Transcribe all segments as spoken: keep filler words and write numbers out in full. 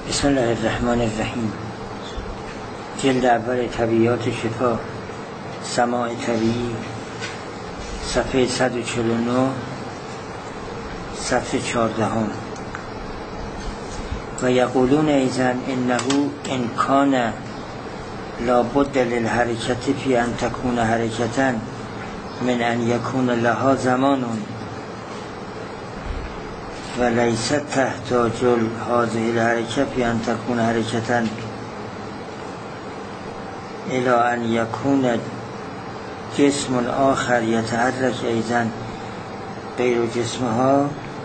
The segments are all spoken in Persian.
بسم الله الرحمن الرحیم. جلد اول طبیعات شفا، سماع طبیعی، صفحه صد و چهل و نه، صفحه چهاردهم. و یقولون ایضا انه ان کان لابد للحرکت فی ان تکون حرکتا من ان یکون لها زمان و لیس تحتاج هذه الحرکت فی ان تکون حرکتا الى ان یکون جسم آخر یتحرک ایضا غیر جسمها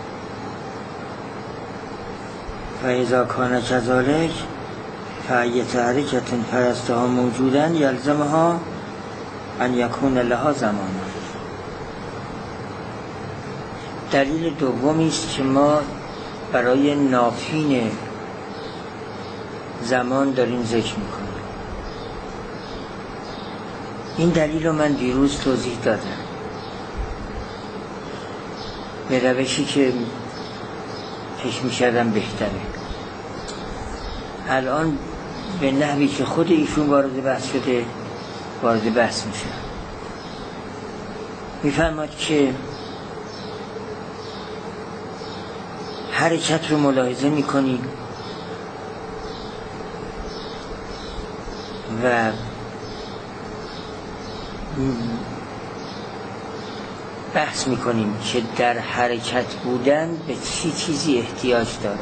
و اذا کان کذلک فایت حرکت فرستها موجودا یلزمها ان یکون لها زمان. دلیل دومی است که ما برای نافین زمان داریم ذکر میکنیم. این دلیل رو من دیروز توضیح دادم به روشی که فکر می‌کردم بهتره. الان به نحوی که خود ایشون وارد بحث شده وارد بحث میشه. میفهمد که حرکت رو ملاحظه میکنی و بحث میکنیم که در حرکت بودن به چی چیزی احتیاج دارد،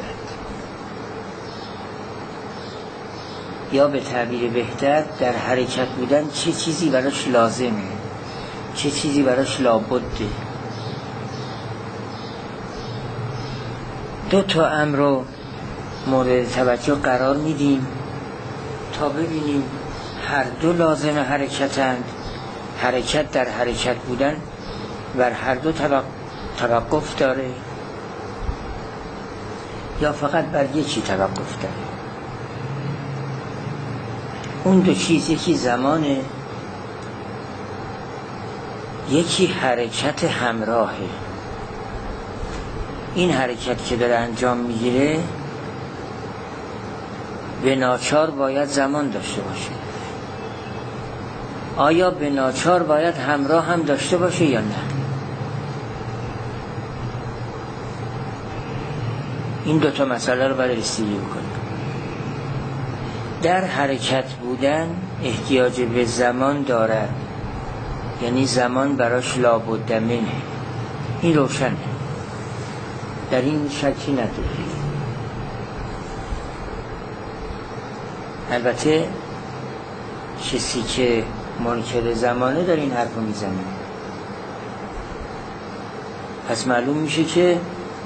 یا به تعبیر بهتر در حرکت بودن چه چیزی براش لازمه، چه چیزی براش لابده. دو تا امر رو مورد توجه قرار میدیم تا ببینیم هر دو لازم حرکتند. حرکت در حرکت بودن بر هر دو توقف داره یا فقط بر یکی توقف داره. اون دو چیز یکی زمانه، یکی حرکت همراهه. این حرکت که داره انجام میگیره به ناچار باید زمان داشته باشه. آیا به ناچار باید همراه هم داشته باشه یا نه؟ این دوتا مسئله رو بررسی کنیم. در حرکت بودن احتیاج به زمان دارد، یعنی زمان براش لابد منه. این روشنه، در این شکی نداره. البته کسی که منکر زمانه در این حرف رو میزنه، پس معلوم میشه که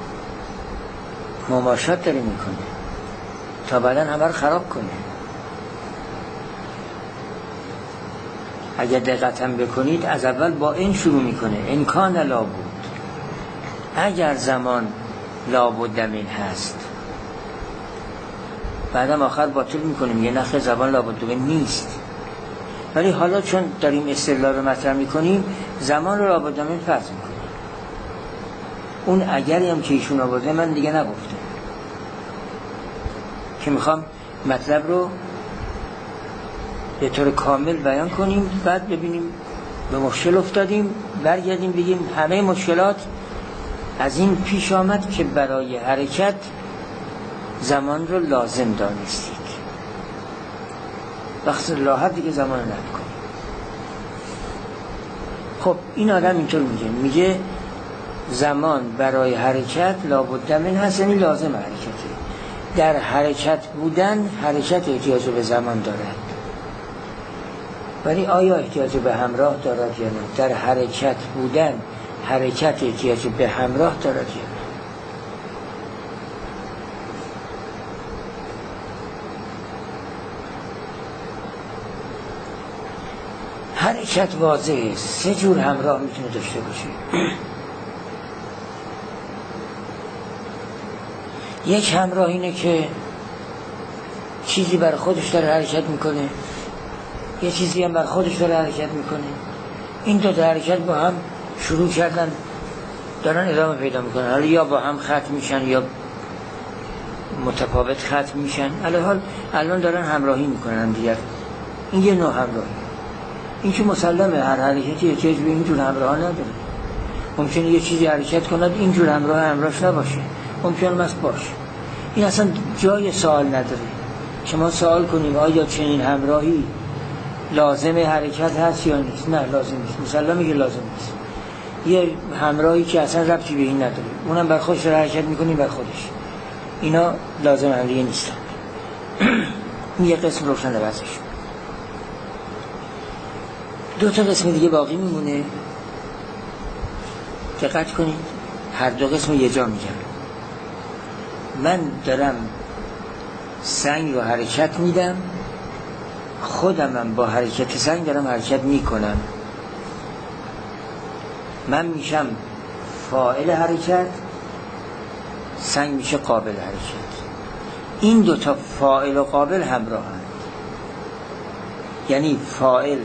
مماشات داره میکنه تا بعداً همه رو خراب کنه. اگر دقت هم بکنید از اول با این شروع میکنه، امکان لابد، اگر زمان لابد من هست، بعدم آخر باطل میکنیم یه نخل زمان لابد من نیست. ولی حالا چون داریم استدلال رو مطرح میکنیم زمان رو لابد من فرض میکنیم. اون اگری هم که ایشون آورده من دیگه نگفته، که میخوام مطلب رو به طور کامل بیان کنیم، بعد ببینیم به مشکل افتادیم برگردیم بگیم همه مشکلات از این پیش آمد که برای حرکت زمان رو لازم دانستید. وقت راحت دیگه زمان رو نکنید. خب این آدم اینطور میگه میگه زمان برای حرکت لابد من هست، یعنی لازم حرکته. در حرکت بودن حرکت احتیاج به زمان دارد، ولی آیا احتیاج به همراه دارد یا نه؟ در حرکت بودن حرکت احتیاج به همراه دارد یا نه؟ حرکت واضحه، سه جور همراه میتونه داشته باشه. یک همراه اینه که چیزی بر خودش داره حرکت میکنه، یه چیزی هم بر خودش داره حرکت میکنه. این دو تا حرکت با هم شروع کردن دارن ادامه پیدا میکنن، حالا یا با هم ختم میشن یا متفاوت ختم میشن. الان الان دارن همراهی میکنن دیگر، این یه نوع همراهی. این که مسلمه هر حرکتی احتیاج به اینجور همراه نداره. ممکنه یه چیزی حرکت کند اینجور همراه همراهش نباشه، ممکنه مست باشه. این اصلا جای سوال نداره که ما سوال کنیم آیا چنین همراهی لازم حرکت هست یا نیست. نه لازم نیست، مسلمه که لازم نیست. یه همراهی که اصلا ربطی به این نداره، اونم بر خودش حرکت میکنیم بر خودش، اینا لازم هم دیگه نیستن. این یه قسم روشن بحثش. دو تا قسم دیگه باقی میمونه، دقت کنید هر دو قسم یه جا میگم. من دارم سنگ رو حرکت میدم، خودمم با حرکت سنگ دارم حرکت میکنم. من میشم فاعل حرکت، سنگ میشه قابل حرکت. این دوتا فاعل و قابل همراه هست، یعنی فاعل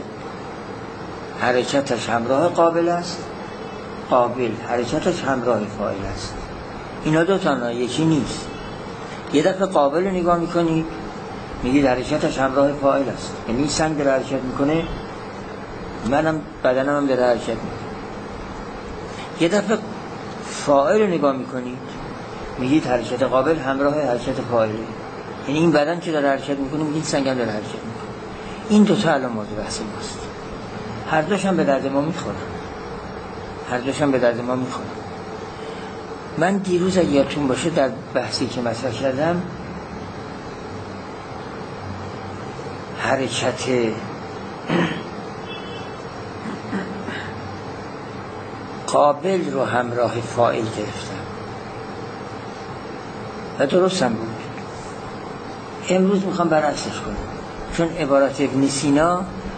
حرکتش همراه قابل است، قابل حرکتش همراه فاعل است. اینا دوتا نه یکی نیست. یه دفعه قابل رو نگاه میکنید میگید حرکتش همراه فاعل است، یعنی سنگ داره حرکت میکنه، منم بدنم هم داره حرکت میکنه. یه دفعه فاعل رو نگاه میکنید میگید حرکت قابل همراه حرکت فاعله، یعنی این بدن که داره حرکت میکنه میگید سنگ هم داره حرکت میکنه. این دوتا الان موضوع بحث ماست. هر دوش هم به درد ما میخورن، هر دوش هم به درد ما میخورن. من دیروز اگه یادتون باشه در بحثی که مطرح کردم حرکت قابل رو همراه فاعل گرفتم و درستم بود. امروز میخوام برعکسش کنم، چون عبارت ابن سینا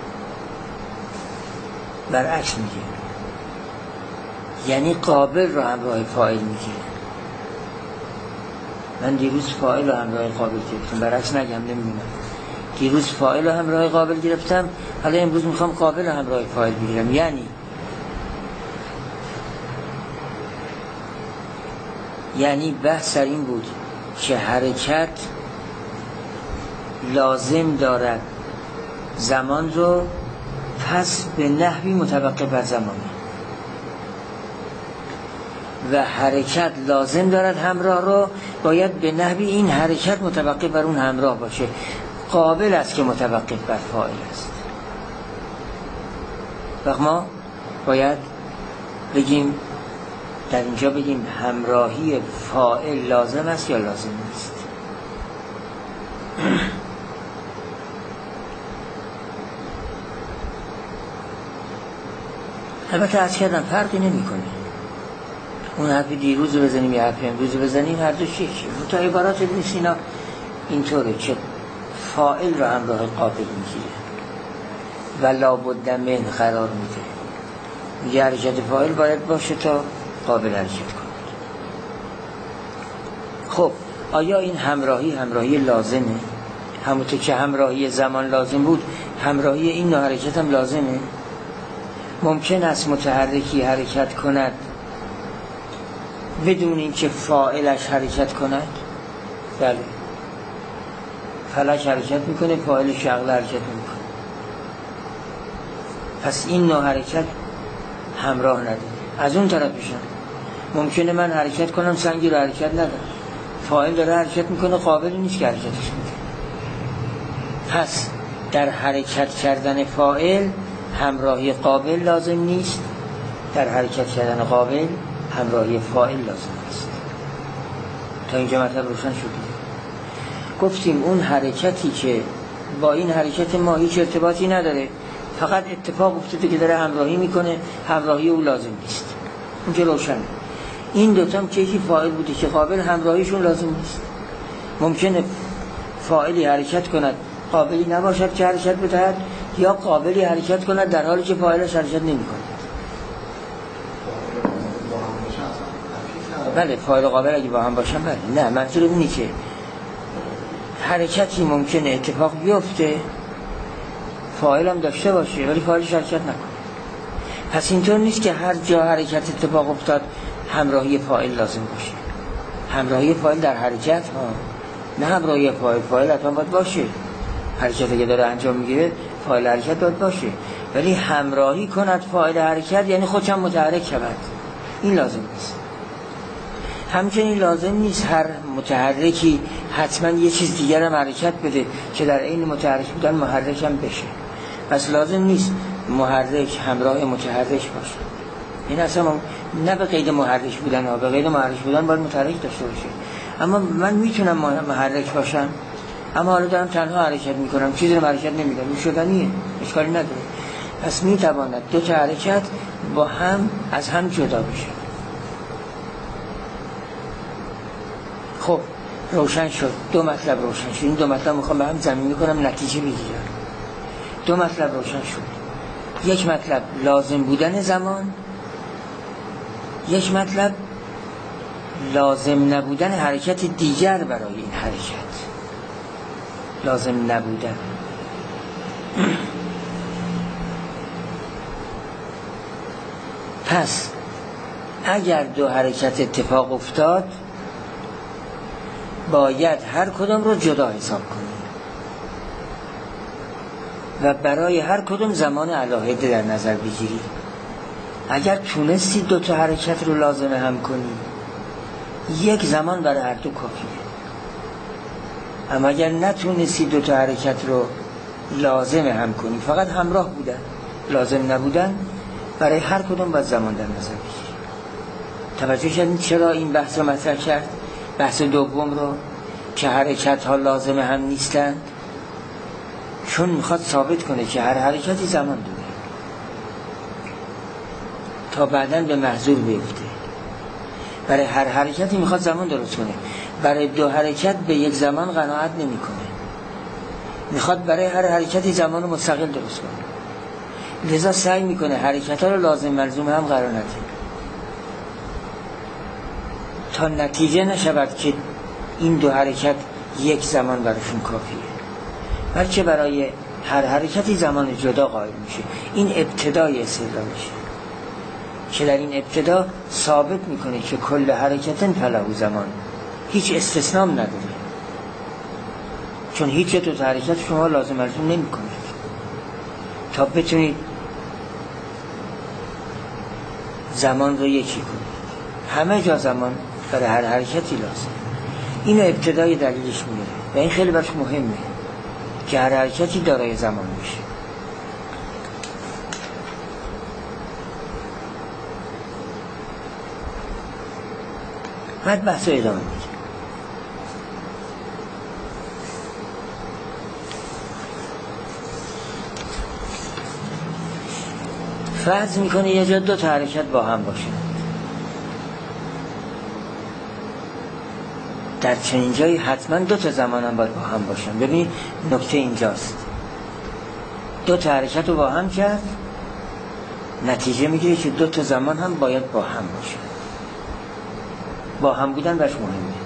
برعکس میگه، یعنی قابل رو همراه فاعل میگه. من دیروز فاعل رو همراه قابل گرفتم، برعکس نگم نمیدونم. دیروز فاعل رو همراه قابل گرفتم، حالا امروز میخوام قابل رو همراه فاعل بگیرم. یعنی یعنی بحث سر این بود که حرکت لازم دارد زمان رو، پس به نحوی متوقف بر زمانه، و حرکت لازم دارد همراه رو، باید به نحوی این حرکت متوقف بر اون همراه باشه. قابل است که متوقف بر فاعل است. و ما باید بگیم در اینجا بگیم همراهی فاعل لازم است یا لازم نیست. البته از کردم فرقی نمی کنه، اون حرف دیروز رو بزنیم یا حرف امروز رو بزنیم، هر دو چیه. تا عبارات ابن سینا اینطوره که فاعل رو همراه قابل میگیره و لابد من قرار میده، میگه حرکت فاعل باید باشه تا قابل حرکت کنه. خب آیا این همراهی همراهی لازمه؟ همونطور که همراهی زمان لازم بود، همراهی این نوع حرکت هم لازمه؟ ممکن است متحرکی حرکت کند بدون اینکه فاعلش حرکت کند؟ بله، فلک حرکت میکنه، فاعل شغله حرکت میکنه، پس این نوع حرکت همراه نداره. از اون طرف بشن ممکنه من حرکت کنم سنگی رو حرکت ندارم، فاعل داره حرکت میکنه، قابلی نیست که حرکتش میکنه. پس در حرکت کردن فاعل همراهی قابل لازم نیست، در حرکت کردن قابل همراهی فاعل لازم است. تا اینجا مطلب روشن شد. گفتیم اون حرکتی که با این حرکت ما هیچ ارتباطی نداره، فقط اتفاق افتاده که داره همراهی میکنه، همراهی او لازم نیست. اونجا روشن. این دوتا هم که یکی فاعل بوده که قابل همراهیشون لازم نیست. ممکنه فاعلی حرکت کند قابلی نباشد که حرکت بدهد، یا قابلی حرکت کند در حالی که فاعلش حرکت نمی کند. بله، فاعل و قابل اگه با هم باشن بله. نه، منظور اینه که حرکتی ممکنه اتفاق بیفته فاعل هم داشته باشه ولی فاعلش حرکت نکنه. پس اینطور نیست که هر جا حرکت اتفاق افتاد همراهی فاعل لازم باشه. همراهی فاعل در حرکت ها نه همراهی فاعل. فاعل حتما باید باشه، حرکتی که داره انجام میگیره فاعل حرکت باید باشه، ولی همراهی کند فاعل حرکت یعنی خودشم متحرک شود، این لازم نیست. همچنین لازم نیست هر متحرکی حتما یه چیز دیگر هم حرکت بده که در این متحرک بودن محرک هم بشه. پس لازم نیست محرک همراه متحرک باشه. این اصلا نه به قید محرک بودن ها، به قید محرک بودن باید متحرک داشته باشه. اما من میتونم محرک باشم اما حالا دارم تنها حرکت میکنم، چیزی رو حرکت نمیدم، این شدنیه، اشکالی نداره. پس میتواند دو تا حرکت با هم از هم جدا بشه. خب روشن شد، دو مطلب روشن شد. این دو مطلب میخوام به هم زمینی کنم نتیجه بگیرم. دو مطلب روشن شد. یک مطلب لازم بودن زمان، یک مطلب لازم نبودن حرکت دیگر برای این حرکت. لازم نبودن پس اگر دو حرکت اتفاق افتاد باید هر کدوم رو جدا حساب کنیم و برای هر کدوم زمان علاهده در نظر بگیریم. اگر تونستی دو تا حرکت رو لازمه هم کنی یک زمان برای هر دو کافیه، اما اگر نتونستی دو تا حرکت رو لازمه هم کنی فقط همراه بودن لازم نبودن، برای هر کدوم باید زمان در نظر بگیریم. توجه کردین چرا این بحث رو مطرح کرد؟ بحث دوم رو که حرکت ها لازمه هم نیستند، چون میخواد ثابت کنه که هر حرکتی زمان داره تا بعداً به محضور بیفته. برای هر حرکتی میخواد زمان درست کنه. برای دو حرکت به یک زمان قناعت نمیکنه، میخواد برای هر حرکتی زمان مستقل درست کنه. لذا سعی میکنه حرکت ها رو لازم ملزوم هم قرار نده تا نتیجه نشود که این دو حرکت یک زمان براشون کافیه، بلکه برای هر حرکتی زمان جدا قائل میشه. این ابتدای استدلالشه که در این ابتدا ثابت میکنه که کل حرکتن فله زمان، هیچ استثنام نداره، چون هیچ دو تا حرکت شما لازم ملزوم نمی کنید تا بتونید زمان رو یکی کنید. همه جا زمان برای هر حرکتی لازم. اینو ابتدای دلیلش میاره و این خیلی برش مهمه که هر حرکتی دارای زمان میشه. بعد بحث ادامه میده. فرض میکنه یه جا دو تا حرکت با هم باشه. در چنین جایی حتما دو تا زمان هم باید با هم باشن. ببینید نکته اینجاست، دو تا حرکت رو با هم کرد، نتیجه میگیره که دو تا زمان هم باید با هم باشن. با هم بودن برش مهمه.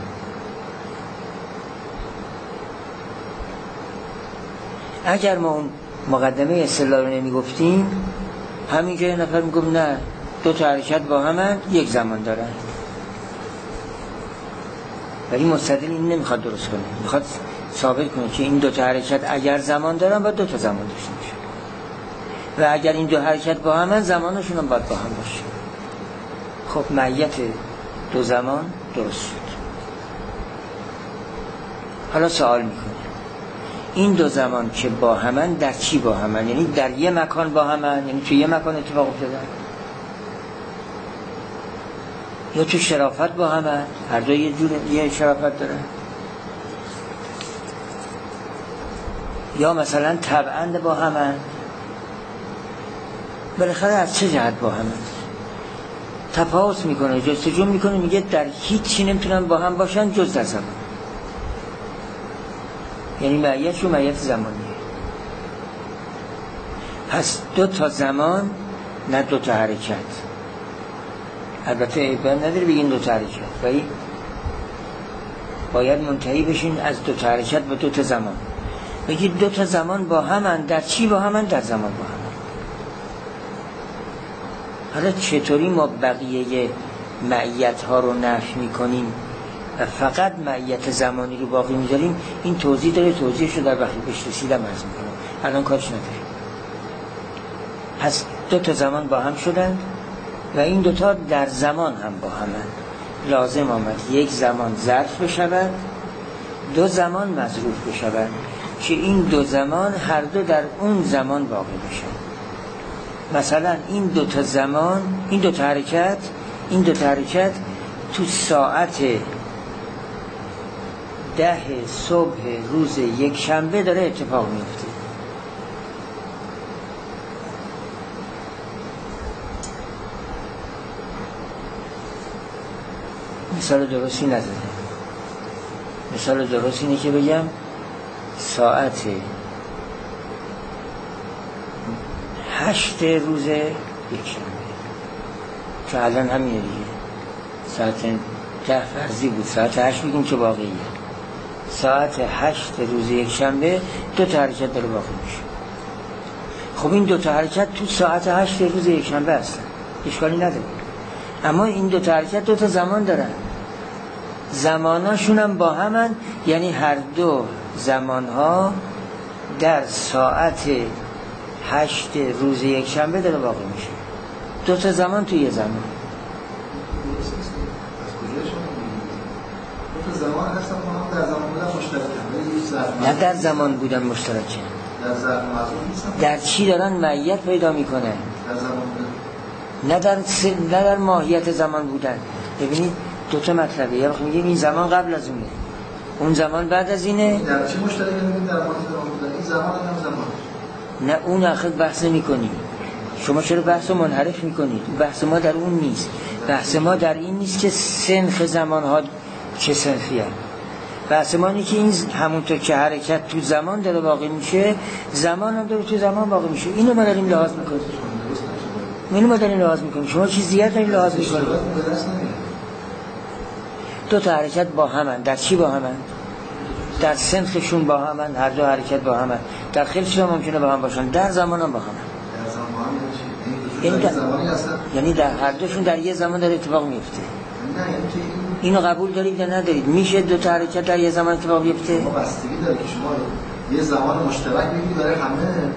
اگر ما اون مقدمه استدلال رو نمی گفتیم، همینجا یه نفر میگم نه دو تا حرکت با هم یک زمان دارن، ولی مستدل این نمیخواد درست کنه، میخواد ثابت کنه که این دو تا حرکت اگر زمان دارن باید دو تا زمان داشته باشه و اگر این دو حرکت با هم زمانشون هم باید با هم باشه. خب معیت دو زمان درست شد. حالا سوال میکنه این دو زمان که با همن در چی با همن؟ یعنی در یه مکان با همن، یعنی تو یه مکان اتفاق افتادن، یا تو شرافت با همن، هر دو یه جور یه شرافت دارن، یا مثلا طبعاً با همن. بالاخره از چه جهت با همن؟ تفاوت میکنه، جستجو میکنه، میگه در هیچ چی نمیتونن با هم باشن جز در زمان. یعنی معیت رو معیت زمانیه. پس دو تا زمان نه دو تا حرکت. البته ایبان نداره بگین دو تا حرکت، ولی باید منتهی بشین از دو تا حرکت به دو تا زمان. بگید دو تا زمان با همن، در چی با همن؟ در زمان با همن. حالا چطوری ما بقیه معیت ها رو نفی میکنیم و فقط معیت زمانی رو باقی می‌داریم، این توضیح داره، توضیحش رو در وقتی پیش رسیدم عرض می‌کنم، الان کارش نداریم. پس دو تا زمان با هم شدند و این دوتا در زمان هم با همند. لازم آمد یک زمان ظرف بشود، دو زمان مظروف بشود که این دو زمان هر دو در اون زمان واقع بشن. مثلا این دو تا زمان، این دو تا حرکت این دو تا حرکت تو ساعت ده صبح روز یک شنبه داره اتفاق میفته. مثال درستی نداره. مثال درست اینه که بگم ساعت هشت روز یک شنبه، که الان همینه دیگه، ساعت ده فرضی بود، ساعت هشت بگیم که واقعیه. ساعت هشت روز یک شنبه دو تا حرکت داره واقع میشه. خب این دو تا حرکت تو ساعت هشت روز یک شنبه هستن، اشکالی نداره. اما این دو تا حرکت دو تا زمان دارن، زماناشون هم با همن، یعنی هر دو زمانها در ساعت هشت روز یک شنبه داره واقع میشه. دو تا زمان توی یه زمان. دو تا زمان هستن که در زمان بودن مشترکن. نه در زمان بودن مشترکن. در ظرف مظروف نیستن. در چی دارن معیت پیدا میکنه؟ در زمان بودن. نه در س... نه در ماهیت زمان بودن. ببینید دو تا مطلبه. یا وقتی میگیم این زمان قبل از اونه، اون زمان بعد از اینه. در چی مشترکن؟ میگیم در ماهیت زمان بودن. این زمان هم زمان. نه اون آخر بحث نمی‌کنی. شما چرا بحث رو منحرف می‌کنید؟ بحث ما در اون نیست. بحث ما در این نیست که سنخ زمان‌ها چه سنخیه. بحث ما اینه که این همونطور که حرکت تو زمان داره واقع میشه، زمان هم داره تو زمان واقع میشه. اینو ما داریم لحاظ می‌کنیم. اینو ما داریم لحاظ می‌کنیم. شما چیز زیاد دارید لحاظ می‌کنید. دو تا حرکت با همن. در چی با همن؟ در سنخشون با همن، هر دو حرکت با همن. در خیلیش هم ممکنه با هم باشن، در زمان هم با همن. در زمان یعنی در, زمانی هستن؟ یعنی در هر دوشون در یه زمان داره اتفاق میفته. نه یعنی که اینو قبول دارید یا ندارید؟ میشه دو تا حرکت در یه زمان اتفاق بیفته؟ ما بستگی داره که شما یه زمان مشترک میگید برای همه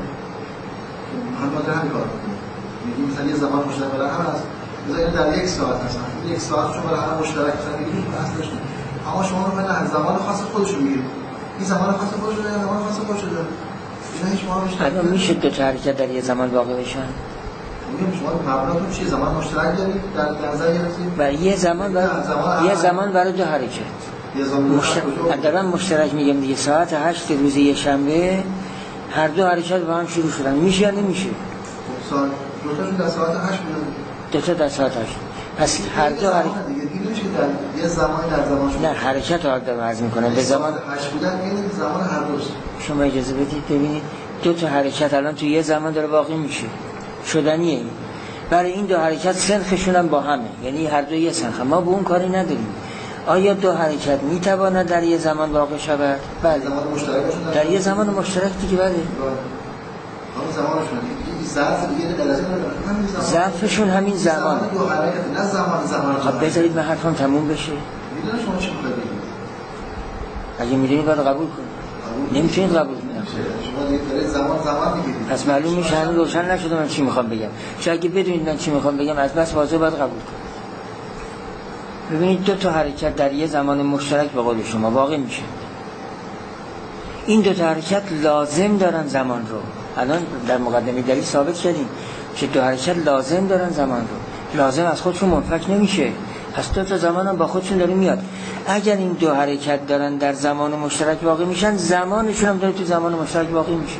همه همین کار میگید. مثلا یه زمان مشترک برای همه هست، مثلا در یک ساعت مثلا یک ساعت شما برای همه مشترک مثلا میگید اصلش نه. اما شما رو من زمان خاص خودشون میگید، این زمان خاص خودش داره، زمان خاص خودش داره. اینا هیچ ما الان میشه دو تا حرکت در یه زمان واقع بشن؟ میگم شما مبناتون چیه؟ زمان مشترک دارید در نظر گرفتید و یه زمان برای یه زمان برای دو حرکت. یه زمان مشترک دارن مشترک میگم دیگه. ساعت هشت روز یک شنبه هر دو حرکت با هم شروع شدن، میشه یا نمیشه؟ ساعت دو تاشون در ساعت هشت بودن. دو تا در ساعت هشت. پس هر دو حرکت دیگه نمیشه در یه زمان در زمان شما. نه حرکت رو دارم عرض میکنم به زمان هشت بودن این زمان هر دوش. شما اجازه بدید ببینید دو تا حرکت الان تو یه زمان داره واقع میشه، شدنیه این. برای این دو حرکت سنخشون هم با همه، یعنی هر دو یه سنخ. ما به اون کاری نداریم. آیا دو حرکت میتواند در یه زمان واقع شود؟ بله. زمان مشترکشون در یه زمان مشترک دیگه بله. همون زمانشون دیگه ظرف دیگه غلطی نداره. همین زمان. ظرفشون همین زمان. دو حرکت نه زمان زمان. خب بذارید من حرفم تموم بشه. میدونی شما چی می‌خواید بگید؟ اگه میدونید باید قبول کنید. نمیتونید قبول کنید. شما دیگه دارید زمان زمان میگید. پس معلوم میشه هنوز روشن نشده من چی میخوام بگم. چون اگه بدونید من چی میخوام بگم از بس واضح باید قبول کنید. ببینید دو تا حرکت در یه زمان مشترک به قول شما واقع میشه. این دو تا حرکت لازم دارن زمان رو. الان در مقدمه دلیل ثابت کردیم که دو حرکت لازم دارن زمان رو. لازم از خودشون منفک نمیشه. پس دو تا زمان هم با خودشون داره میاد. اگر این دو حرکت دارن در زمان مشترک واقع میشن، زمانشون هم داره تو زمان مشترک واقع میشه.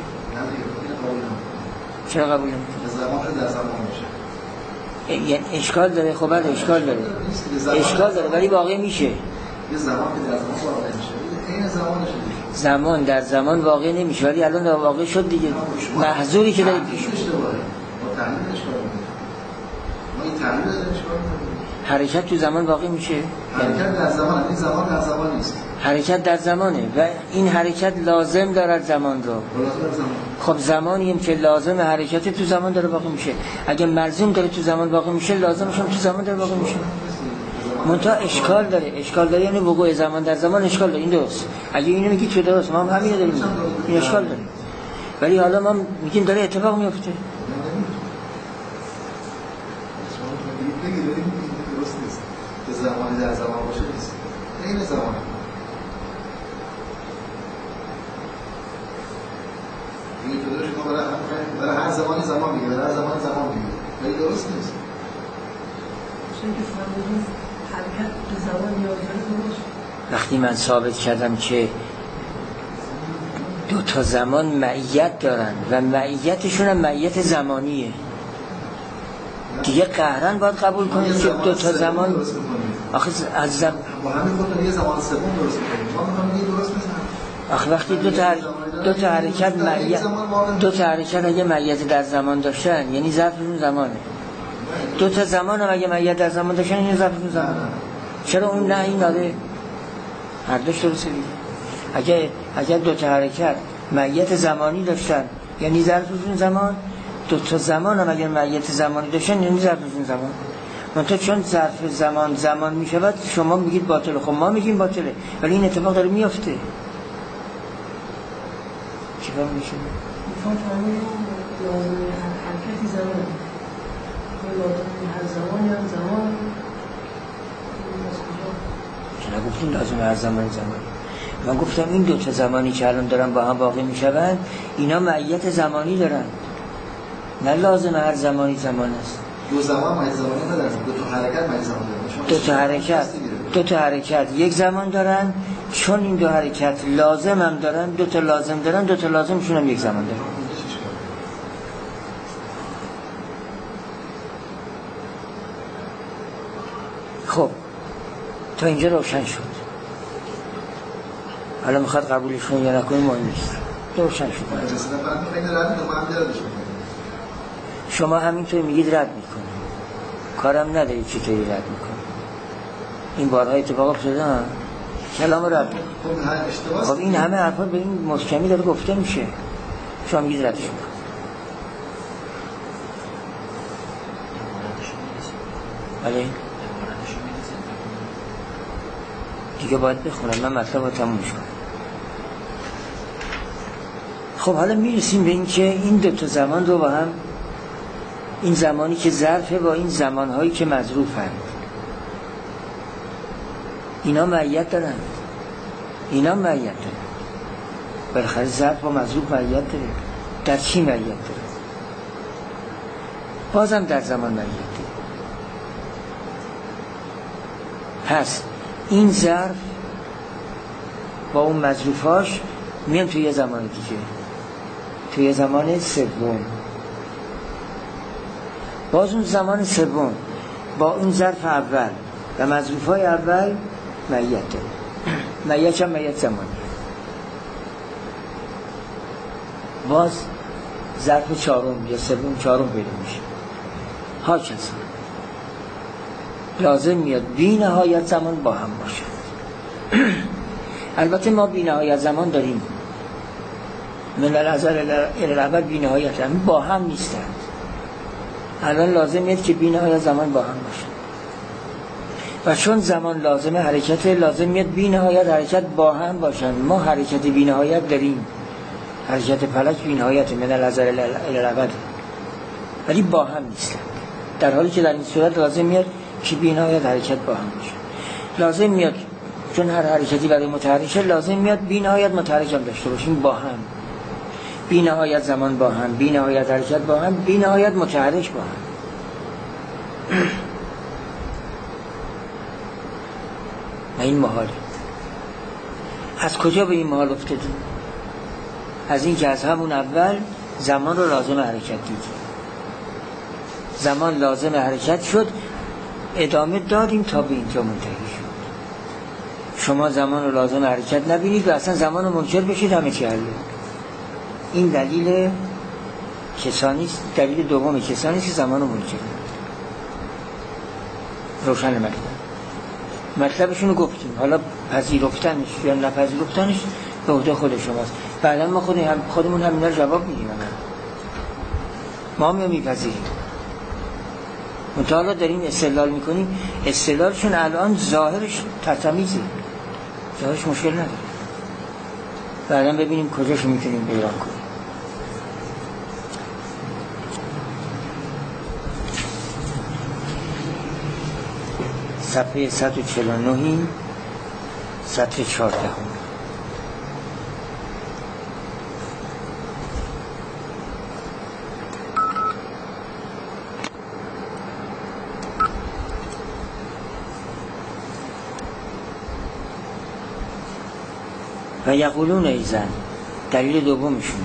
چرا قبول نمیکنه؟ زمان در زمان میشه. یعنی اشکال داره. خب بله اشکال داره. اشکال داره ولی واقع میشه. یه زمان که در زمان واقع نمیشه. این زمانش زمان در زمان واقع نمیشه ولی الان واقع شد دیگه. محظوری که دارید پیش اشتباهه. با تحلیل اشکال میکنه. ما این تحلیل اشکال میکنه. حرکت تو زمان واقع میشه. حرکت در زمان، این زمان در زمان نیست. حرکت در زمانه و این حرکت لازم دارد زمان رو. لازم زمان. خب زمانیم که لازم حرکت تو زمان داره واقع میشه. اگه ملزوم داره تو زمان واقع میشه، لازمش هم تو زمان داره واقع میشه. منتها اشکال داره، اشکال داره یعنی وقوع زمان در زمان اشکال داره. این درست، اگه اینو میگی تو درست، ما هم همین داریم، این اشکال داره. ولی حالا ما میگیم داره اتفاق میفته. درست نیست که زمانی در زمان باشه، نیست این زمان. این تو داشت که برای برای هر زمانی زمان میگه، برای هر زمانی زمان میگه، ولی درست نیست. چون که فرمودید حرکت به زمان نیاز داره. وقتی من ثابت کردم که دو تا زمان معیت دارن و معیتشون هم معیت زمانیه، دیگه قهرن باید قبول کنید که دو تا زمان آخه از زم... با همین خود یه زمان سوم درست می‌کنیم. ما می‌خوایم یه درست بزنیم. آخه وقتی دو تا دو تا حرکت معیت دو تا حرکت اگه معیت در زمان داشتن یعنی ظرفشون زمانه. دو تا زمان هم اگه معیت در زمان داشتن یعنی ظرفشون زمانه. چرا اون نه این داره؟ هر دوش درسته دیگه. اگه اگه دو تا حرکت معیت زمانی داشتن یعنی ظرفشون زمان، دو تا زمان هم اگر معیت زمانی داشتن یعنی ظرفشون زمان. منتها چون ظرف زمان زمان می شود شما میگید باطله، خب ما میگیم باطله، ولی این اتفاق داره میفته. چیکار میشه؟ میخوام فهمید لازم هر حرکتی زمان، لازم هر زمانی هم زمان. که نگفتیم لازم هر زمانی زمان. من گفتم این دو تا زمانی که الان دارن با هم واقع میشوند اینا معیت زمانی دارن، نه لازم هر زمانی زمان است. دو زمان معیت زمانی ندارن، دو تا حرکت معیت زمان دارن. دو تا حرکت دو تا حرکت یک زمان دارن، چون این دو حرکت لازم هم دارن، دو تا لازم دارن، دو تا لازمشون هم یک زمان دارن. خب تا اینجا روشن شد. حالا میخواد قبولش کنی یا نکنی مهم نیست، روشن شد. شما همینطور میگید رد میکنی، کارم نداری چطوری رد میکنی. این بارها اتفاق افتاده ها، کلام رد میکنی. خب این همه حرفا به این محکمی داره گفته میشه، شما میگید ردش میکنی. ولی دیگه باید بخونم، من مطلب رو تمومش کنم. خب حالا میرسیم به این که این دو تا زمان رو با هم، این زمانی که ظرفه با این زمانهایی که مظروفند، اینا معیت دارن، اینا معیت دارن. بالاخره ظرف با مظروف معیت داره. در چی معیت داره؟ بازم در زمان معیت داره. پس این ظرف با اون مظروفاش میان توی زمان دیگه، توی زمان سوم. باز اون زمان سوم با اون ظرف اول و مظروفای اول معیت داره. معیت هم معیت زمانی. باز ظرف چهارم یا سوم چهارم پیدا میشه. ها کسا لازم میاد بی نهایت زمان با هم باشه. البته ما بی نهایت زمان داریم، من الازل الابد بی نهایت زمان با هم نیستند. الان لازم میاد که بی نهایت زمان با هم باشه و چون زمان لازمه حرکت، لازم میاد بی نهایت حرکت با هم باشن. ما حرکت بی نهایت داریم، حرکت فلک بی نهایت من الازل الابد، ولی با هم نیستند. در حالی که در این صورت لازم میاد که بی نهایت حرکت با هم باشه. لازم میاد چون هر حرکتی برای متحرکه لازم میاد بی نهایت متحرک هم داشته باشیم با هم. بی نهایت زمان با هم، بی نهایت حرکت با هم، بی نهایت متحرک با هم. و این محاله. از کجا به این محال افتادیم؟ از این که از همون اول زمان رو لازم حرکت دیدیم. زمان لازم حرکت شد، ادامه دادیم تا به اینجا منتهی شد. شما زمان رو لازم حرکت نبینید و اصلا زمان رو منکر بشید، همه چی حله. این دلیل کسانی است، دلیل دوم کسانی است که زمان رو منکر. روشن مطلب مطلبشون رو گفتیم، حالا پذیرفتنش یا نپذیرفتنش به عهده خود شماست. بعدا ما خود هم خودمون هم اینا رو جواب میدیم. ما هم میپذیریم منتها داریم استدلال میکنیم، استدلالشون الان ظاهرش تتمیزه، ظاهرش مشکل نداره. بعدا ببینیم کجاشو میتونیم بیان کنیم. صفحه صد و چهل و نه سطر چهارده هم. و یقولون ایزن، دلیل دومشونه،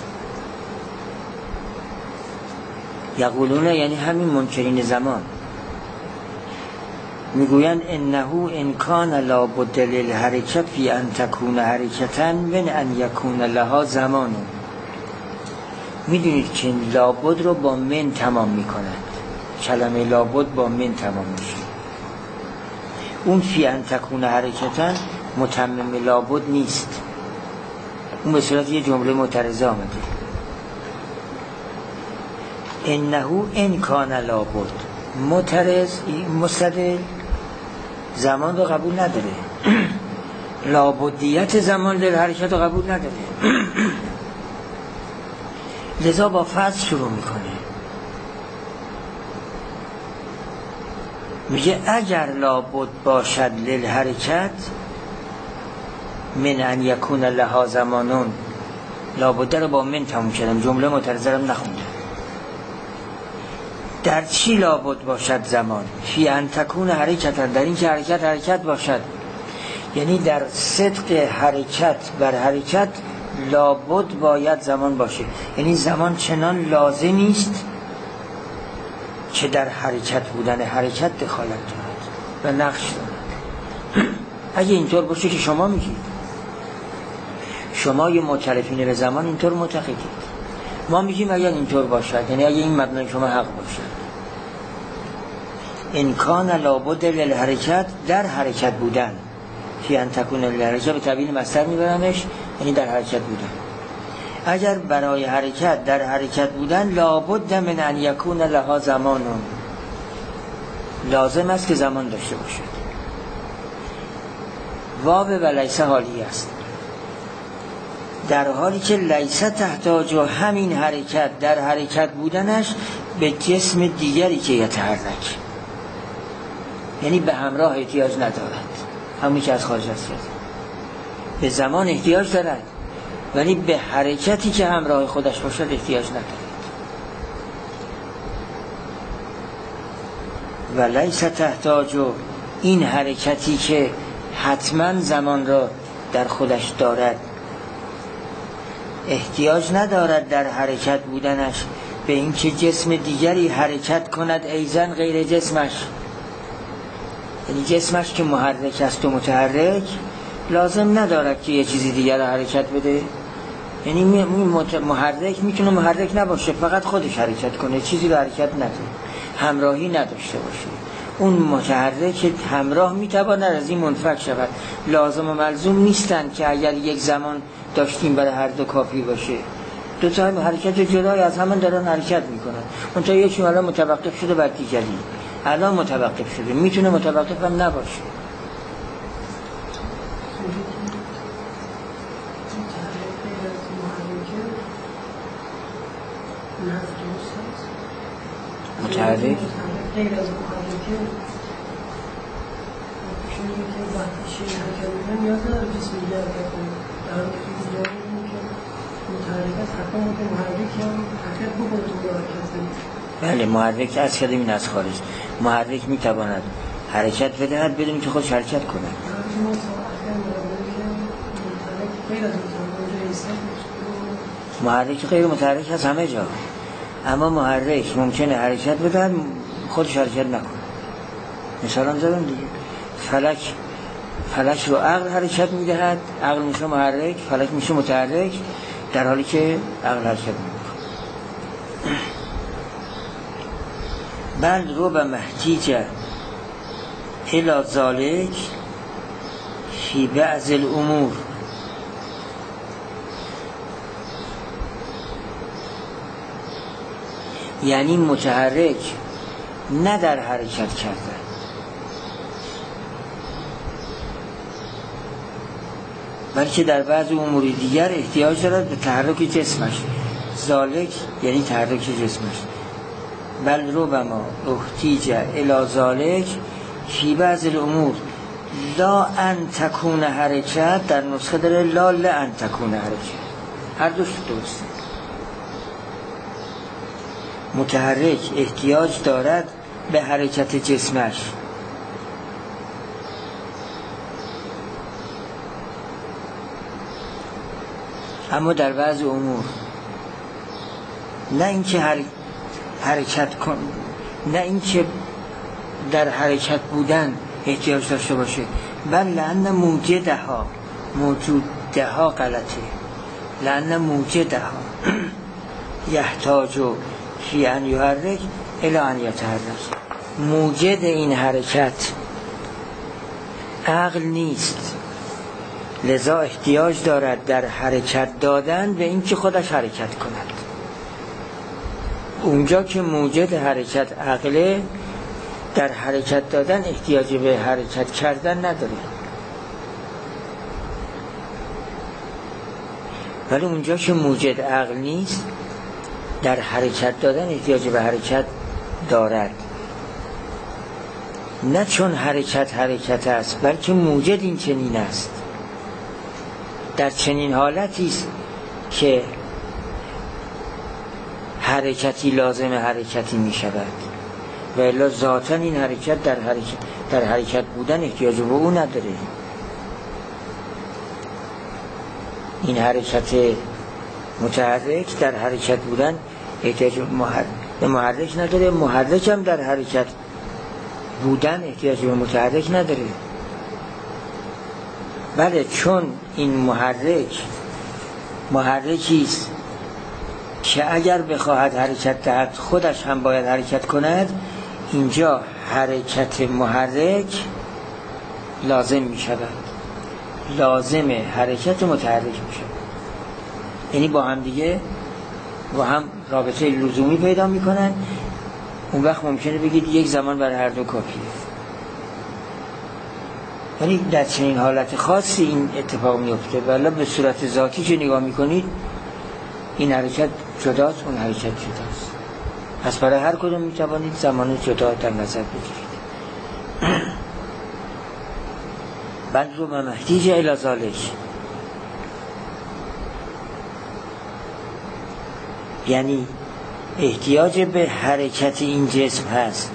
یقولون یعنی همین منکرین زمان میگویند انه انکان لابد للحرکت فی ان تکون حرکتا من ان یکون لها زمان. میدونید که لابد رو با من تمام میکنند، کلمه لابد با من تمام میشه. اون فی ان تکون حرکتا متمم لابد نیست، اون به صورت یه جمله معترضه آمده. انه انکان لابد، معترض مستدل زمان رو قبول نداره، لابدیت زمان در حرکت رو قبول نداره، لذا با فصل شروع میکنه. میگه اگر لابد باشد للحرکت من ان یکون لها زمانون، لابد رو با من تموم کردم، جمله معترضه رو نخوندم. در چی لابد باشد زمان؟ فی ان تکون حرکت، در این که حرکت حرکت باشد، یعنی در صدق حرکت بر حرکت لابد باید زمان باشه، یعنی زمان چنان لازمی است که در حرکت بودن حرکت دخالت دارد و نقش دارد. اگه اینطور باشه که شما میگید، شما یه معترفین به زمان اینطور معتقدید، ما میگیم اگر اینطور باشد، یعنی اگه این مبنای شما حق باشد، انکان لابد للحرکت، در حرکت بودن، فی ان تکون للحرکت به تعبیر مصدر میبرمش، یعنی در حرکت بودن. اگر برای حرکت در حرکت بودن لابد من ان یکون لها زمانون، لازم است که زمان داشته باشد. واو و لیس حالی است، در حالی که لیس تحتاج همین حرکت در حرکت بودنش به جسم دیگری که یتحرک، یعنی به همراه احتیاج ندارد، همونی که از خارج است، به زمان احتیاج دارد ولی به حرکتی که همراه خودش باشد احتیاج ندارد. و لیس تحتاج، این حرکتی که حتما زمان را در خودش دارد احتیاج ندارد در حرکت بودنش به اینکه جسم دیگری حرکت کند ایزن غیر جسمش، یعنی جسمش که محرک است و متحرک لازم ندارد که یه چیزی دیگر را حرکت بده، یعنی محرک میتونه محرک نباشه، فقط خودش حرکت کنه، چیزی رو حرکت نده، همراهی نداشته باشه. اون متحرک همراه میتواند از این منفک شود. لازم و ملزوم نیستن که اگر یک زمان داشتیم برای هر دو کافی باشه، دو تا هم حرکت جدای از همان دارن حرکت میکنن، منتها یکی الان متوقف شده بر دیگری، الان متوقف شده، میتونه متوقف هم نباشه. متحرک غیر از محرکه چونی که وقتی شیء حرکت میکنه نیاز نداره جسم دیگه حرکت کنه، در حالی که تو جایی که متحرک است حتما که محرک هم حرکت بکنه تو حرکت کنه. بله، محرک از کردیم این از خارج، محرک میتواند حرکت بدهد بدون که خودش حرکت کنه. محرک غیر متحرک هست همه جا، اما محرک ممکنه حرکت بدهد خودش حرکت نکنه. مثلا زدم دیگه، فلک فلک رو عقل حرکت میدهد، عقل میشه محرک، فلک میشه متحرک، در حالی که عقل حرکت میکنه. بل رو به محتیج الى ذالک فی بعض الامور، یعنی متحرک نه در حرکت کردن. بلکه در بعض امور دیگر احتیاج دارد به تحرک جسمش. ذالک یعنی تحرک جسمش. بل ربما احتیج الی ذالک فی بعض الامور لا ان تکون حرکت، در نسخه داره لا لان تکون حرکت، هر دوش درسته. متحرک احتیاج دارد به حرکت جسمش، اما در بعض امور نه اینکه هر... حرکت کن، نه اینکه در حرکت بودن احتیاج داشته باشه، بل لأن موجدها، موجودها غلطه، لأن موجدها یحتاج فی ان یحرک الی ان یتحرک. موجد این حرکت عقل نیست، لذا احتیاج دارد در حرکت دادن به اینکه خودش حرکت کند. اونجا که موجد حرکت عقله، در حرکت دادن احتیاج به حرکت کردن نداره. ولی اونجا که موجد عقل نیست، در حرکت دادن احتیاج به حرکت دارد. نه چون حرکت حرکت است، بلکه موجد این چنین است. در چنین حالتی است که حرکتی لازم حرکتی می شود، و الا ذاتاً این حرکت در حرکت در حرکت بودن احتیاج به او نداره. این حرکت متحرک در حرکت بودن احتیاج به محرک نداره، محرک هم در حرکت بودن احتیاج به متحرک نداره. بله، چون این محرک محرکی است که اگر بخواهد حرکت دهد خودش هم باید حرکت کند، اینجا حرکت محرک لازم می شود، لازم حرکت متحرک می شود. یعنی با هم دیگه با هم رابطه لزومی پیدا می کنن. اون وقت ممکنه بگید یک زمان برای هر دو کافیه. یعنی در چنین حالت خاصی این اتفاق می افته، ولی به صورت ذاتی که نگاه می کنید این حرکت جداست، اون حرکت جداست. پس برای هر کدوم می توانید زمان جدا در نظر بگیرید. بل رو به محتیج الی ذالک، یعنی احتیاج به حرکت این جسم هست.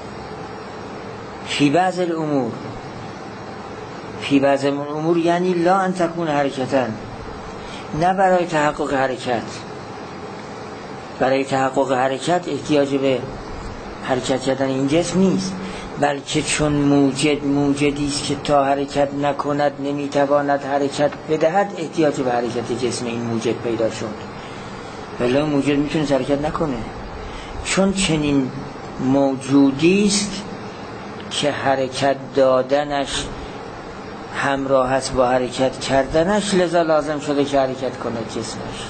فی بعض الامور، فی بعض الامور یعنی لا ان تکون حرکتن، نه برای تحقق حرکت. برای تحقق حرکت احتیاج به حرکت کردن این جسم نیست، بلکه چون موجد موجدی است که تا حرکت نکند نمیتواند حرکت بدهد، احتیاج به حرکت جسم این موجد پیدا شد. ولی موجد میتونه حرکت نکنه، چون چنین موجودی است که حرکت دادنش همراه است با حرکت کردنش، لذا لازم شده که حرکت کنه جسمش.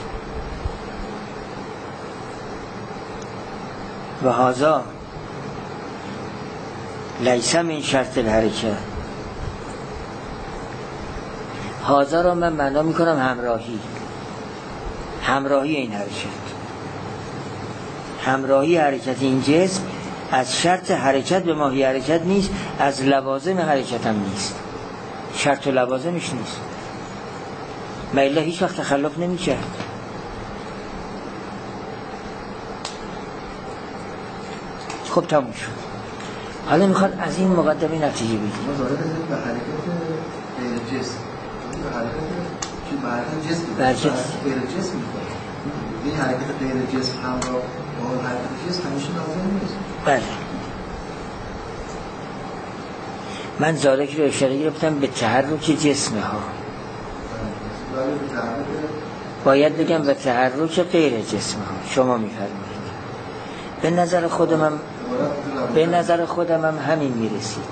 و هذا لیس من شرط الحرکت. هذا را من معنا میکنم همراهی، همراهی این حرکت، همراهی حرکت این جسم از شرط حرکت به ماهی حرکت نیست، از لوازم حرکت هم نیست، شرط و لوازمش نیست. مالا هیچ وقت تخلف نمی کرد. خب تموم شد. حالا میخواد از این مقدمه نتیجه بگیریم. ما داره بزنیم به حرکت غیر جسم، به حرکت که به حرکت جسم غیر جسم میکنه. این حرکت غیر جسم هم را با حرکت جسم همیشه لازم نیست. بله، من ذالک رو اشاره گرفتم به تحرک جسم ها. باید بگم به تحرک غیر جسم ها. شما میفرمایید. به نظر خودم هم به نظر خودم هم همین میرسید،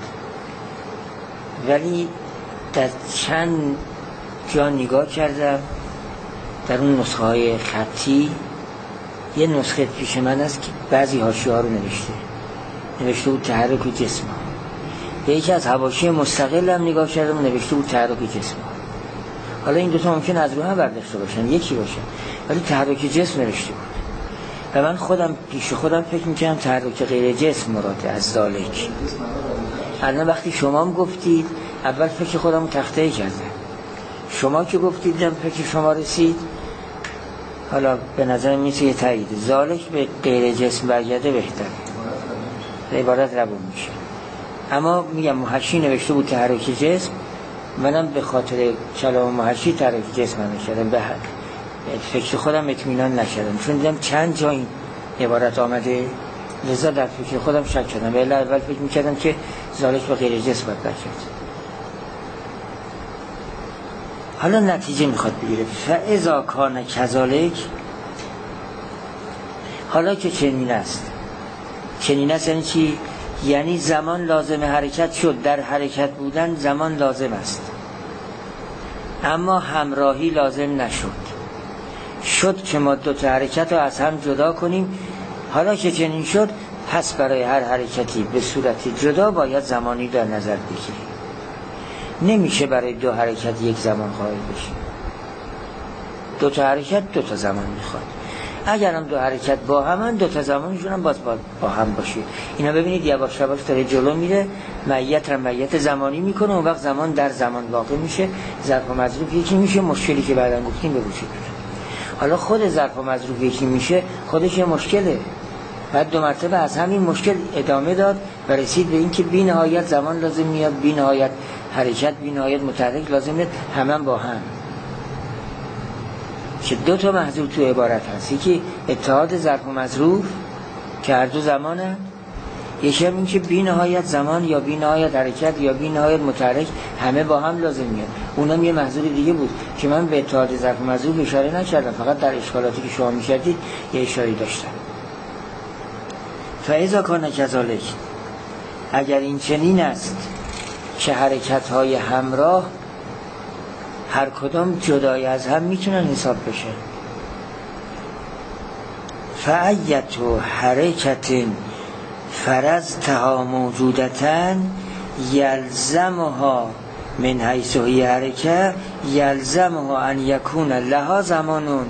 ولی در چند جا نگاه کردم در اون نسخه های خطی. یه نسخه پیش من است که بعضی حاشیه ها رو نوشته، نوشته بود تحرک جسم. به یکی از حواشی مستقل هم نگاه کردم نوشته بود تحرک جسم. حالا این دوتا ممکن از رو هم برداشته باشن، یکی باشه، ولی تحرک جسم نوشته بود و من خودم پیش خودم فکر میکنم تحرک غیر جسم مراده از ذالک. الان وقتی شما هم گفتید اول فکر خودم تخته کردم، شما که گفتید فکر شما رسید، حالا به نظر میسه یه تایید ذالک به غیر جسم برگرده بهتره، عبارت روون میشه. اما میگم محشی نوشته بود تحرک جسم، منم به خاطر کلام محشی تحرک جسم نشدم، به فکر خودم اطمینان نشدم چون دیدم چند جا این عبارت آمده، لذا در فکر خودم شک کردم. ولی اول فکر میکردم که ذالک به غیر جسم باید برگرده. حالا نتیجه میخواد بگیره فاذا کان کذالک، حالا که چنین است. چنین است یعنی چی؟ یعنی زمان لازم حرکت شد، در حرکت بودن زمان لازم است اما همراهی لازم نشد. شد که ما دو تا حرکت رو از هم جدا کنیم. حالا که چنین شد پس برای هر حرکتی به صورت جدا باید زمانی در نظر بگیریم. نمیشه برای دو حرکت یک زمان قائل بشیم. دو تا حرکت دو تا زمان میخواد. اگر هم دو حرکت با همن دو تا زمانشون هم باز با هم باشه. اینا ببینید یواش یواش داره جلو میره، معیت را معیت زمانی میکنه، اون وقت زمان در زمان واقع میشه، ظرف و مظروف یکی میشه، مشکلی که بعداً گفتیم به وجود میاد. حالا خود ظرف و مظروف یکی میشه، خودش یه مشکله. بعد دو مرتبه از همین مشکل ادامه داد و رسید به این که بی نهایت زمان لازم میاد، بی نهایت حرکت، بی نهایت متحرک لازم میاد، همه با هم. که دو تا محذور تو عبارت هست، یکی اتحاد ظرف و مظروف که هر دو زمانه، یکی هم این که بی نهایت زمان یا بی نهایت حرکت یا بی نهایت متحرک همه با هم لازم میاد. اونم یه محذور دیگه بود که من به اتحاد ظرف و مظروف اشاره نکردم، فقط در اشکالاتی که شما میکردید یه اشاره داشتم. فاذا کان کذالک، اگر این چنین است که حرکت های همراه هر کدام جدای از هم میتونن حساب بشه. فایتو حرکت فرضتها موجودتن یلزمها من حیث هی حرکه یلزمها ان یکون لها زمانون.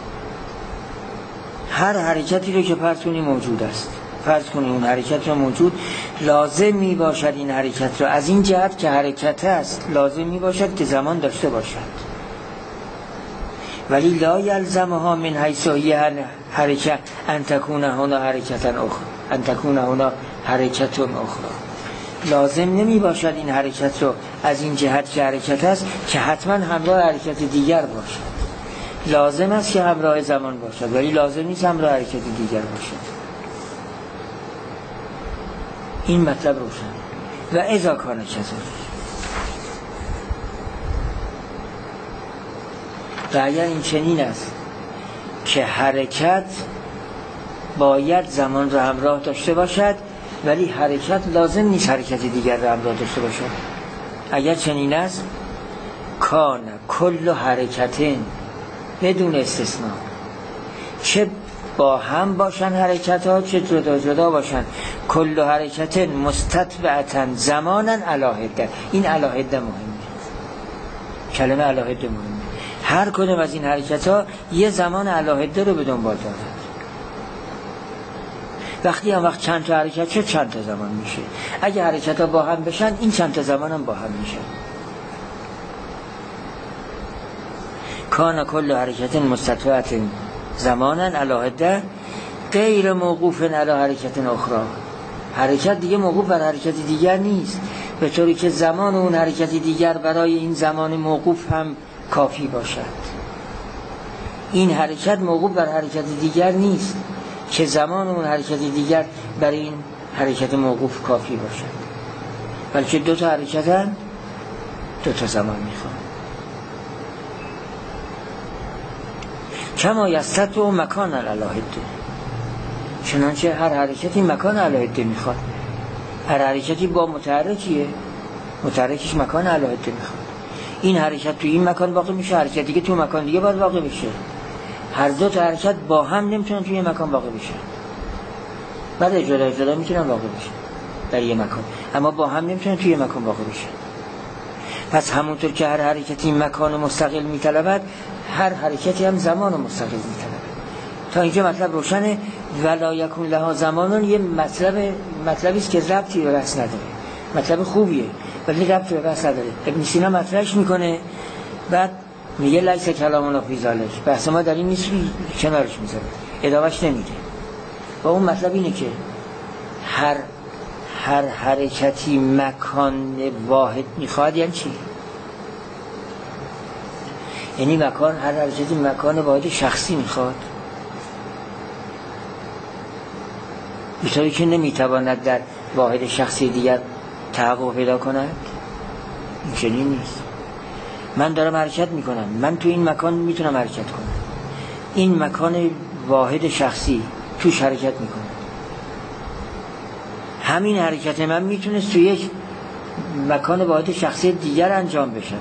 هر حرکتی رو که فرض کنی موجود است، فرض کنی اون حرکت رو موجود، لازم می باشد این حرکت رو از این جهت که حرکت است لازم می باشد که زمان داشته باشد، ولی لا یلزمها من حیث هی حرکه ان تکون هنا حرکتا اخرى ان تکون هنا حرکت اخرى. لازم نمی باشد این حرکت رو از این جهت که حرکت است که حتما همراه حرکت دیگر باشد. لازم است که همراه زمان باشد ولی لازم نیست همراه حرکت دیگر باشد. این مطلب روشن. و اذا کان کذالک، و اگر این چنین است که حرکت باید زمان را همراه داشته باشد ولی حرکت لازم نیست حرکت دیگر را همراه داشته باشد، اگر چنین است کان کل حرکتین بدون استثناء، چه با هم باشن حرکت ها چه جدا جدا باشن، کل حرکت مستتبعتا زمانا علاهده. این علاهده مهمه، کلمه علاهده مهمه. هر کدوم از این حرکت ها یه زمان علاهده رو به دنبال دارد. وقتی هم وقت چند تا حرکت شد چند تا زمان میشه. اگه حرکت ها با هم بشن این چند تا زمان هم با هم میشه. کان کل حرکت مستتبعتا زمانا علاهده غیر موقوف علی حرکت اخرى. حرکت دیگه موقوف بر حرکت دیگر نیست، به طوری که زمان اون حرکت دیگر برای این زمان موقوف هم کافی باشد. این حرکت موقوف بر حرکت دیگر نیست که زمان اون حرکت دیگر برای این حرکت موقوف کافی باشد، بلکه دو تا حرکت هم دو تا زمان میخوان. کما یستت و مکان العلاهده، چنانچه هر حرکتی مکان العلاهده میخواد. هر حرکتی با متحرکیه، متحرکش مکان العلاهده میخواد. این حرکت تو این مکان واقع میشه، حرکت دیگه تو مکان دیگه باید واقع بشه. هر دو تا حرکت با هم نمیتونن توی مکان واقع بشه، بعد جدا جدا میتونن واقع بشه. در یه مکان، اما با هم نمیتونن توی یه مکان واقع بشن. پس همونطور که هر حرکتی مکان مستقل میطلبد، هر حرکتی هم زمان مستقل میطلبد. تا اینجا مطلب روشنه. ولا یکون لها زمانون یه مطلب مطلبی است که ربطی به بحث نداره، مطلب خوبیه ولی ربطی به بحث نداره. ابن سینا مطرحش میکنه، بعد میگه لیس کلام الله فی ذلک، بحث ما در این نیست، کنارش میذاره، ادامهش نمیده. و اون مطلب اینه که هر هر حرکتی مکان واحد میخواد. یعنی چی؟ یعنی مکان، هر حرکتی مکان واحد شخصی میخواد، بطوری که نمیتواند در واحد شخصی دیگر تحقق پیدا کند. این چنین نیست. من دارم حرکت میکنم، من تو این مکان میتونم حرکت کنم، این مکان واحد شخصی توش حرکت میکنم، همین حرکت من میتونست تو یک مکان واحد شخصی دیگر انجام بشود.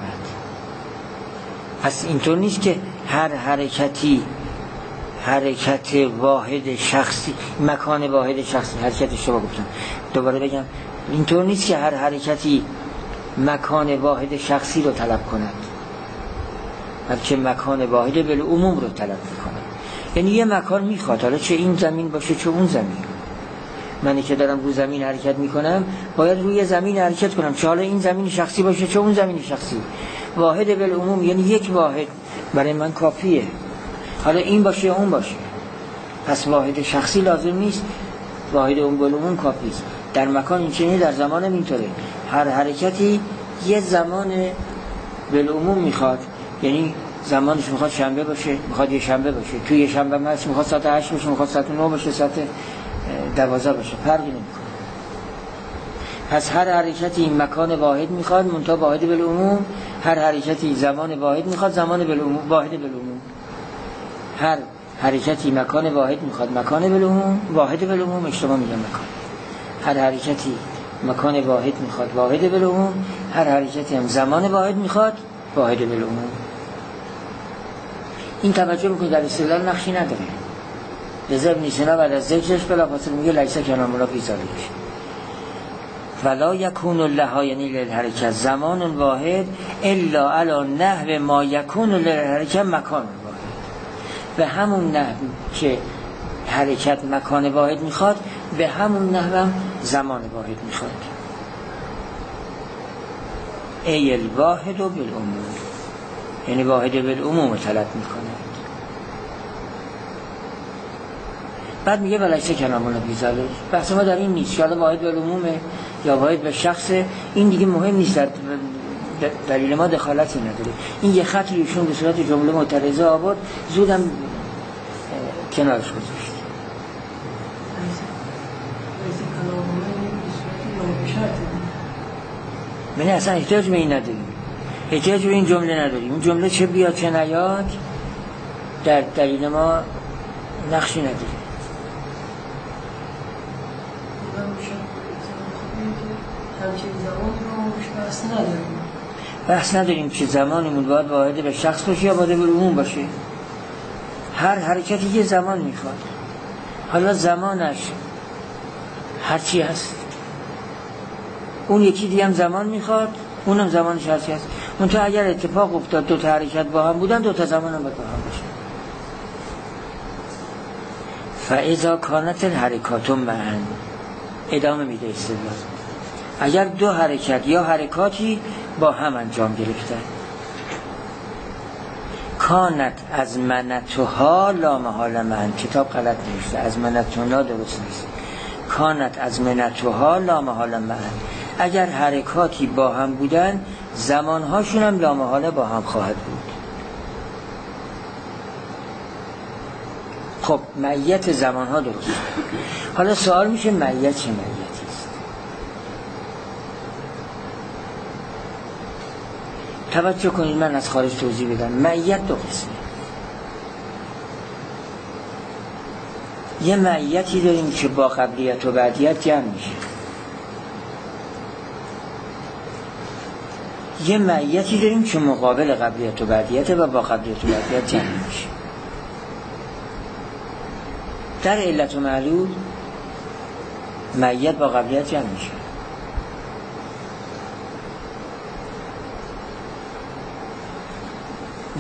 پس اینطور نیست که هر حرکتی حرکت واحد شخصی، مکان واحد شخصی، حرکت شما گفتم، دوباره بگم، اینطور نیست که هر حرکتی مکان واحد شخصی رو طلب کند، بلکه مکان واحد بالعموم رو طلب میکنه. یعنی یه مکان میخواد، حالا چه این زمین باشه چه اون زمین. منی که دارم رو زمین حرکت میکنم باید روی زمین حرکت کنم، چه حالا این زمین شخصی باشه چه اون زمین شخصی. واحد بالعموم یعنی یک واحد برای من کافیه، حالا این باشه اون باشه. پس واحد شخصی لازم نیست، واحد اون بالعموم کافی است. در مکان این چنینه، در زمان هم اینطوره. هر حرکتی یه زمان بالعموم میخواد، یعنی زمانش میخواد شنبه باشه، میخواد یه شنبه باشه، توی یه شنبه هست میخواد ساعت هشت باشه، میخواد ساعت نه باشه، ساعت دوازده باشه، فرقی نمیکنه. پس هر حرکتی این مکان واحد میخواد، منتها واحد بالعموم. هر حرکتی زمان واحد میخواد، زمان بالعموم، واحد بالعموم. هر حرکتی مکان واحد میخواد، مکان بالعموم، واحد بالعموم. اشتباه میگم مکان. هر حرکتی مکان واحد میخواد، واحد بالعموم. هر حرکتی هم زمان واحد میخواد، واحد بالعموم. این توجه میکنید در استدلال نقشی نداره. لذا ابن سینا بعد از ذکرش بلافاصله میگه لیس کلام الله فی ذلک ولا یکون لها، یعنی للحرکت زمان واحد الا علی نحو ما یکون للحرکت مکان واحد. به همون نحو که حرکت مکان واحد میخواد، به همون نحو هم زمان واحد میخواد. ای الواحد و بالعموم، یعنی واحد بالعموم طلب میکنه. بعد میگه ولیس کلام الله فی ذلک. بحث ما در این نیست که واحد بالعمومه یا واحد به شخصه، این دیگه مهم نیست، در دلیل ما دخالتی نداره. این یه خطی ایشون به صورت جمله معترضه آورد، زودم کنارش گذاشت. من اصلا احتیاج به این نداریم، احتیاج به این جمله نداریم. این جمله چه بیاد چه نیاد در دلیل ما نقشی نداره. همچین زمانی رو بحث نداریم بحث نداریم که زمانمون باید واحد به شخص باشه یا واحد به عموم باشه. هر حرکتی یه زمان میخواد، حالا زمانش هرچی هست، اون یکی دیگه هم زمان میخواد، اونم زمانش هرچی هست. اون تو اگر اتفاق افتاد دو تا حرکت با هم بودن، دو تا زمان هم باید با هم باشه. فاذا کانت الحرکات معا، ادامه میده استدلال. اگر دو حرکت یا حرکاتی با هم انجام گرفتن، کانت از منتها لا محال من، کتاب غلط نوشته، از منتها درست نیست، کانت از منتها لا محال من. اگر حرکاتی با هم بودن، زمانهاشون هم لا محاله با هم خواهد بود. خب معیت زمانها درست. حالا سوال میشه معیت چه معیتی است؟ توجه کنید، من از خارج توضیح بدم. معیت دو قسمه. یه معیتی داریم که با قبلیت و بعدیت جمع میشه، یه معیتی داریم که مقابل قبلیت و بعدیت و با قبلیت و بعدیت جمع میشه. در علت و معلول معیت با قبلیت جمع میشه.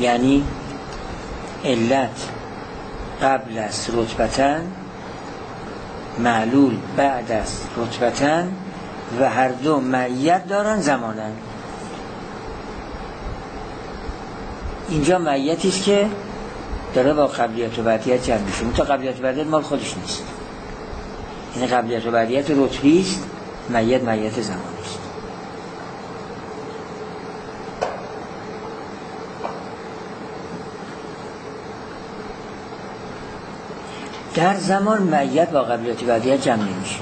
یعنی علت قبل است رتبتاً، معلول بعد است رتبتاً و هر دو معیت دارن زماناً. اینجا معیتی است که داره با قبلیت و بعدیت جمع میشه. تا قبلیت و بعدیت مال خودش نیست، یعنی قبلیت و بعدیت رتبی است، معیت معیت زمانی است. در زمان معیت با قبلیت و بعدیت جمع نمیشه.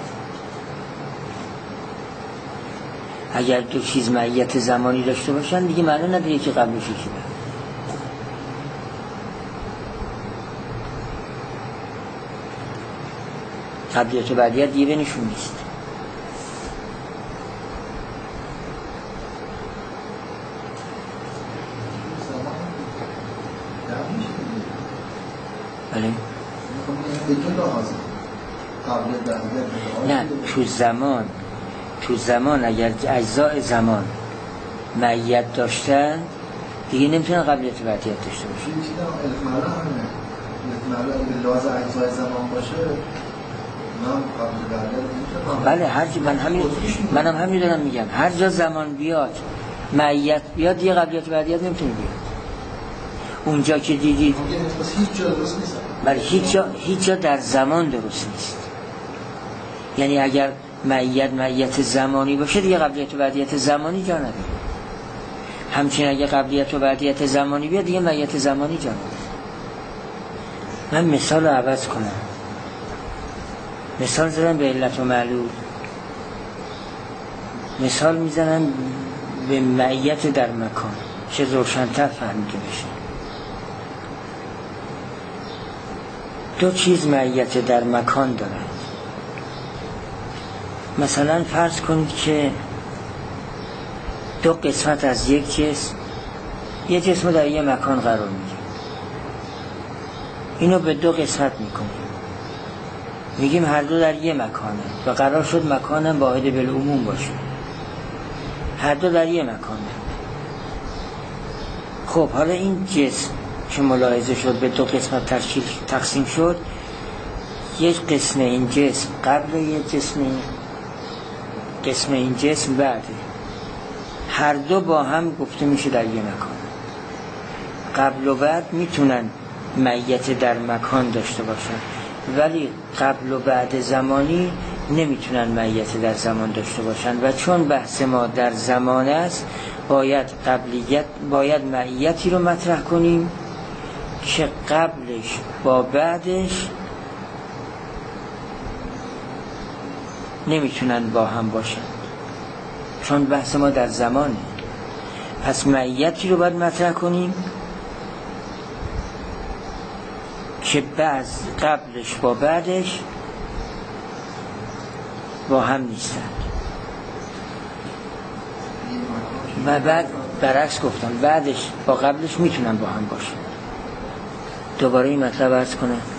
اگر دو چیز معیت زمانی داشته باشن دیگه معنی نداره که قبلش یکی بعد. قبلیت و بعدیت دیگه بینشون نیست. بله؟ نه، تو زمان تو زمان اگر اجزای زمان معیت داشتن دیگه نمیتونن قبلیت و بعدیت داشته باشن. این چیزا الف معلوم همینه، لازم اجزای زمان باشه بله. هر جا من همین منم همین دارم میگم، هر جا زمان بیاد معیت بیاد یه قبلیت و بعدیت نمیتونه بیاد. اونجا که دیدید هیچ جا درست نیست. بله، هیچ جا هیچ جا در زمان درست نیست. یعنی اگر معیت معیت زمانی باشه دیگه قبلیت و بعدیت زمانی جا نداره. همچنین اگه قبلیت و بعدیت زمانی بیاد دیگه معیت زمانی جا نداره. من مثال رو عوض کنم. مثال زدن به علت و معلول، مثال میزنن به معیت در مکان چه روشن‌تر فهمیده بشه. دو چیز معیت در مکان دارند. مثلا فرض کنید که دو قسمت از یک جسم یک جسم در یک مکان قرار میگیره، اینو به دو قسمت میکنیم، میگیم هر دو در یک مکانه و قرار شد مکانم واحد بالعموم باشه، هر دو در یک مکانه. خب حالا این جسم که ملاحظه شد به دو قسمت تشکیل تقسیم شد، یک قسم این جسم قبل یک جسم قسم این جسم بعده، هر دو با هم گفته میشه در یک مکان. قبل و بعد میتونن معیت در مکان داشته باشن، ولی قبل و بعد زمانی نمیتونن معیت در زمان داشته باشن و چون بحث ما در زمان است باید قبلیت باید معیتی رو مطرح کنیم که قبلش با بعدش نمیتونن با هم باشن، چون بحث ما در زمانه. پس معیتی رو باید مطرح کنیم که بعض قبلش با بعدش با هم نیستن و بعد برعکس گفتم بعدش با قبلش میتونن با هم باشن. دوباره این مطلب عرض کنم.